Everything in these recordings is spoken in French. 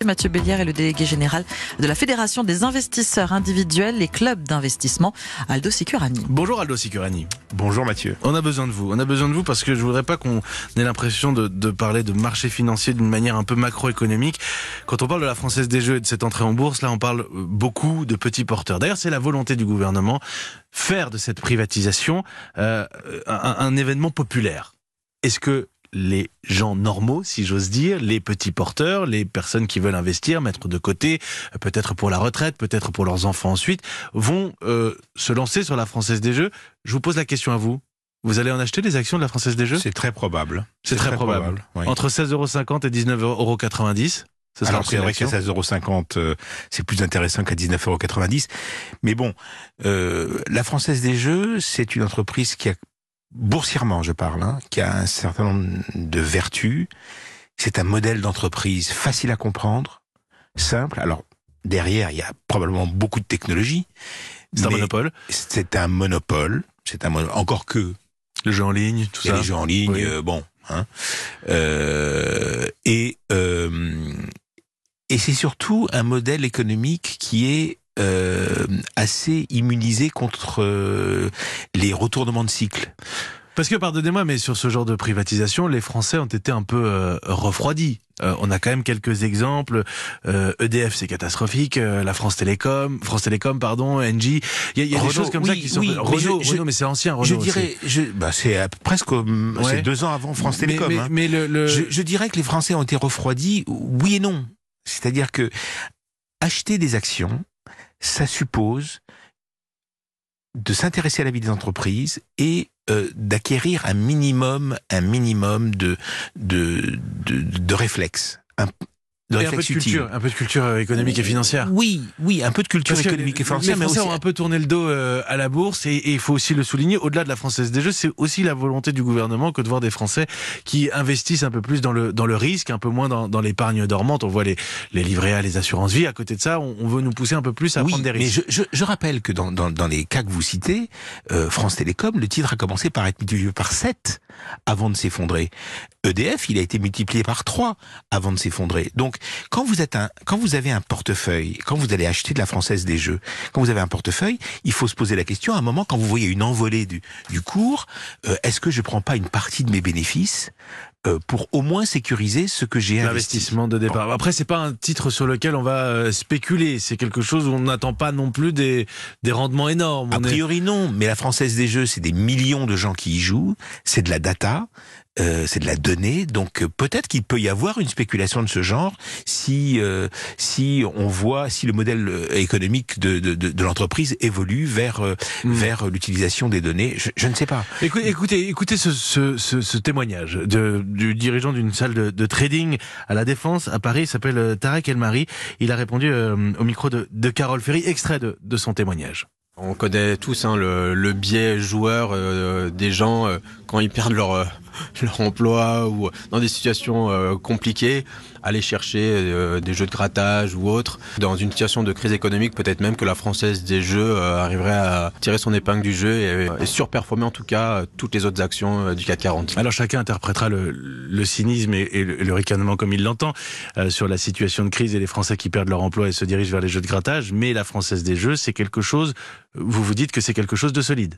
Mathieu Bellière est le délégué général de la Fédération des investisseurs individuels et clubs d'investissement, Aldo Sicurani. Bonjour Aldo Sicurani. Bonjour Mathieu. On a besoin de vous. On a besoin de vous parce que je voudrais pas qu'on ait l'impression de parler de marché financier d'une manière un peu macroéconomique. Quand on parle de la Française des Jeux et de cette entrée en bourse, là on parle beaucoup de petits porteurs. D'ailleurs, c'est la volonté du gouvernement, faire de cette privatisation un événement populaire. Est-ce que les gens normaux, si j'ose dire, les petits porteurs, les personnes qui veulent investir, mettre de côté, peut-être pour la retraite, peut-être pour leurs enfants ensuite, vont se lancer sur la Française des Jeux? Je vous pose la question à vous. Vous allez en acheter des actions de la Française des Jeux? C'est très probable. C'est très probable. Oui. Entre 16,50 € et 19,90 €. Alors c'est vrai qu'à 16,50 €, c'est plus intéressant qu'à 19,90 €. Mais bon, la Française des Jeux, c'est une entreprise qui a, boursièrement je parle, qui a un certain nombre de vertus. C'est un modèle d'entreprise facile à comprendre, simple. Alors derrière, il y a probablement beaucoup de technologie. C'est un monopole. C'est un monopole. Encore que le jeu en ligne, tout ça. Les jeux en ligne, oui. Et c'est surtout un modèle économique qui est assez immunisé contre les retournements de cycle. Parce que, pardonnez-moi, mais sur ce genre de privatisation, les Français ont été un peu refroidis. On a quand même quelques exemples. EDF, c'est catastrophique. La France Télécom, Engie. Il y a des choses comme ça qui sont... Renault, mais c'est ancien, Renault. Je dirais, c'est presque c'est 2 ans avant France Télécom. Je dirais que les Français ont été refroidis, oui et non. C'est-à-dire que acheter des actions, ça suppose de s'intéresser à la vie des entreprises et d'acquérir un minimum de réflexes. Et un peu de culture économique et financière. Oui, un peu de culture économique et financière. Les Français ont un peu tourné le dos à la bourse et il faut aussi le souligner. Au-delà de la Française des Jeux, c'est aussi la volonté du gouvernement que de voir des Français qui investissent un peu plus dans le risque, un peu moins dans l'épargne dormante. On voit les livrets A, les assurances vie. À côté de ça, on veut nous pousser un peu plus à prendre des risques. Mais je rappelle que dans les cas que vous citez, France Télécom, le titre a commencé par être multiplié par 7 avant de s'effondrer. EDF, il a été multiplié par 3 avant de s'effondrer. Donc, quand vous avez un portefeuille, quand vous allez acheter de la Française des Jeux, quand vous avez un portefeuille, il faut se poser la question, à un moment, quand vous voyez une envolée du cours, est-ce que je prends pas une partie de mes bénéfices pour au moins sécuriser ce que j'ai investi. L'investissement de départ. Bon. Après, c'est pas un titre sur lequel on va spéculer. C'est quelque chose où on n'attend pas non plus des rendements énormes. A priori, non. Mais la Française des Jeux, c'est des millions de gens qui y jouent. C'est de la data. C'est de la donnée, donc peut-être qu'il peut y avoir une spéculation de ce genre si le modèle économique de l'entreprise évolue vers l'utilisation des données. Je ne sais pas. Écoutez ce témoignage du dirigeant d'une salle de trading à La Défense à Paris. Il s'appelle Tarek Elmari. Il a répondu au micro de Carole Ferry. Extrait de son témoignage. On connaît tous le biais joueur des gens quand ils perdent leur emploi ou dans des situations compliquées, aller chercher des jeux de grattage ou autres. Dans une situation de crise économique, peut-être même que la Française des Jeux arriverait à tirer son épingle du jeu et surperformer en tout cas toutes les autres actions du CAC 40. Alors chacun interprétera le cynisme et le ricanement comme il l'entend sur la situation de crise et les Français qui perdent leur emploi et se dirigent vers les jeux de grattage. Mais la Française des Jeux, c'est quelque chose, vous vous dites que c'est quelque chose de solide.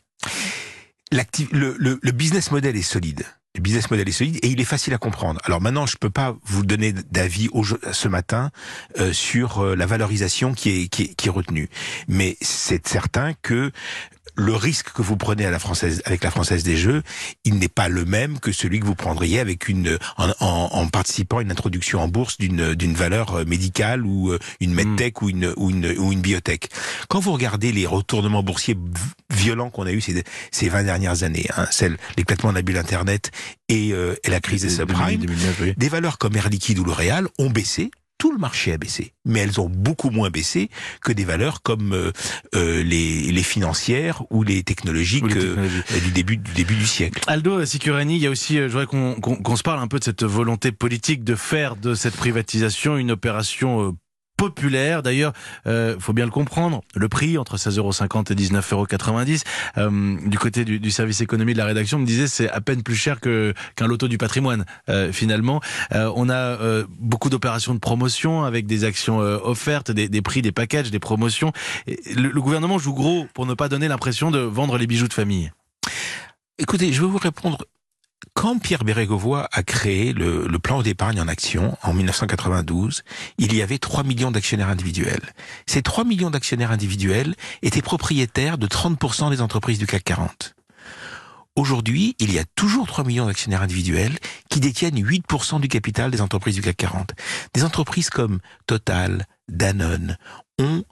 Le business model est solide. Le business model est solide et il est facile à comprendre. Alors maintenant, je peux pas vous donner d'avis ce matin sur la valorisation qui est retenue. Mais c'est certain que le risque que vous prenez avec la Française des Jeux, il n'est pas le même que celui que vous prendriez avec en participant à une introduction en bourse d'une valeur médicale ou une medtech ou une biotech. Quand vous regardez les retournements boursiers violents qu'on a eu ces 20 dernières années, l'éclatement de la bulle Internet et la crise des subprimes, 2009, oui. Des valeurs comme Air Liquide ou L'Oréal ont baissé. Tout le marché a baissé, mais elles ont beaucoup moins baissé que des valeurs comme les financières ou les technologiques du début du siècle. Aldo Sicurani, il y a aussi, je voudrais qu'on se parle un peu de cette volonté politique de faire de cette privatisation une opération populaire. D'ailleurs, faut bien le comprendre, le prix entre 16,50 € et 19,90 €, du côté du service économie de la rédaction me disait c'est à peine plus cher qu'un loto du patrimoine. Finalement, on a beaucoup d'opérations de promotion avec des actions offertes, des prix, des packages, des promotions. Et le gouvernement joue gros pour ne pas donner l'impression de vendre les bijoux de famille. Écoutez, je vais vous répondre. Quand Pierre Bérégovoy a créé le plan d'épargne en action en 1992, il y avait 3 millions d'actionnaires individuels. Ces 3 millions d'actionnaires individuels étaient propriétaires de 30% des entreprises du CAC 40. Aujourd'hui, il y a toujours 3 millions d'actionnaires individuels qui détiennent 8% du capital des entreprises du CAC 40. Des entreprises comme Total, Danone ont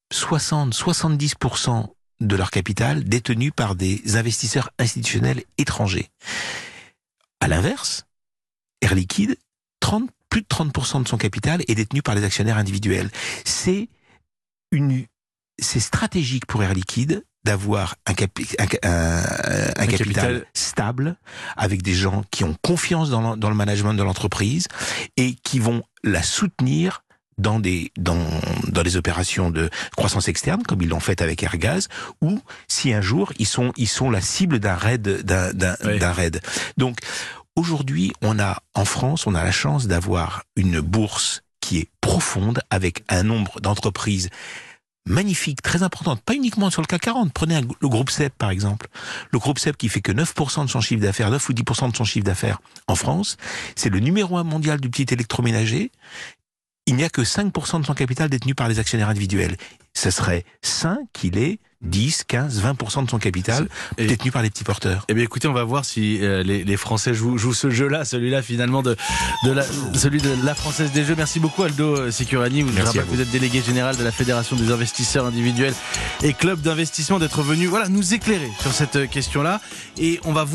60-70% de leur capital détenu par des investisseurs institutionnels étrangers. À l'inverse, Air Liquide, plus de 30% de son capital est détenu par les actionnaires individuels. C'est stratégique pour Air Liquide d'avoir un capital stable, avec des gens qui ont confiance dans le management de l'entreprise et qui vont la soutenir dans des opérations de croissance externe, comme ils l'ont fait avec Airgaz, ou si un jour ils sont la cible d'un raid. Donc aujourd'hui, en France, on a la chance d'avoir une bourse qui est profonde, avec un nombre d'entreprises magnifiques, très importantes, pas uniquement sur le CAC 40. Prenez le groupe SEB, par exemple. Le groupe SEB qui fait que 9% de son chiffre d'affaires, 9 ou 10% de son chiffre d'affaires en France. C'est le numéro 1 mondial du petit électroménager. Il n'y a que 5% de son capital détenu par les actionnaires individuels. Ce serait sain qu'il ait 10, 15, 20% de son capital détenu par les petits porteurs. Eh bien, écoutez, on va voir si les Français jouent ce jeu-là, celui-là finalement celui de la Française des Jeux. Merci beaucoup Aldo Sicurani. Je rappelle que vous êtes délégué général de la Fédération des investisseurs individuels et clubs d'investissement, d'être venu nous éclairer sur cette question-là. Et on va